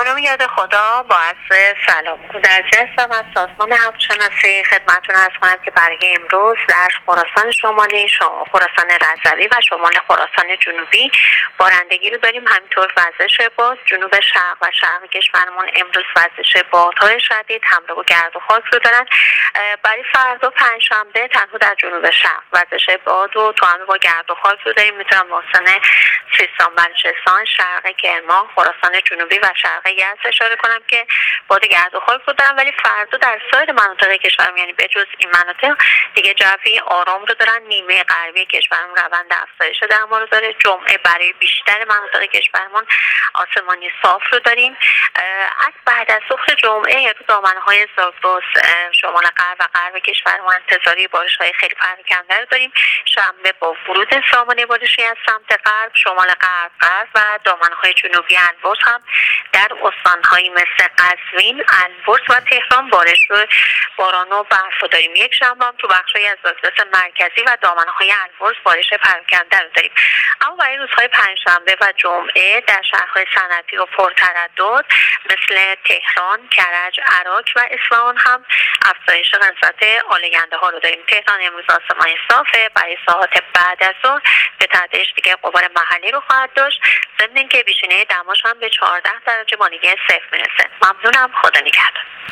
خانم یاد خدا با عرض سلام گذشته هستم از سازمان هواشناسی خدمتتون عرض کنم که برای امروز در خراسان شمالی، خراسان رضوی و شمال خراسان جنوبی بارندگی رو داریم. همینطور وزش باد جنوب شرق و شرق کشورمون امروز وزش بادهای شدید حمله و گرد و خاک رو دارن. برای فردا پنجشنبه تنها در جنوب شرق وزش باد و توأم با گرد و خاک رو داریم. میتونم محسن سیستان، بلوچستان، شرق کرمان، خراسان جنوبی و شرق یزد اشاره کنم که باد گرد و خاک رو دارن، ولی فردا در سایر مناطق کشورم یعنی به جز این مناطق دیگه جوی آرام رو دارن. نیمه غربی کشورمون روند افزایش دما رو داره. جمعه برای بیشتر مناطق کشورمون آسمانی صاف رو داریم. از بعد از ظهر جمعه یعنی دامنه‌های زاگرس، شمال غرب و غرب کشورمون انتظاری بارش‌های خیلی پراکنده رو داریم. شنبه با ورود سامانه بارشی از سمت غرب، شمال غرب و دامنه‌های جنوبی البرز هم در استان‌هایی مثل قزوین، البرز و تهران باران و برف داریم. یک شنبه هم تو بخش‌های از زاگرس مرکزی و دامنه‌های البرز بارش پراکنده رو داریم. اما برای روزهای پنجشنبه و جمعه در شهرهای صنعتی و پرتردد مثل تهران، کرج، عراق و اصفهان هم افزایش نسبت آلاینده‌ها رو داریم. تهران امروز آسمان صافه. برای ساعات بعد از ظهر به تدریج دیگه غبار محلی رو خواهد داشت. ضمن اینکه بیشینه دماش هم به 14 درجه با نگه صفر میرسه. ممنونم. خدا نگهدار.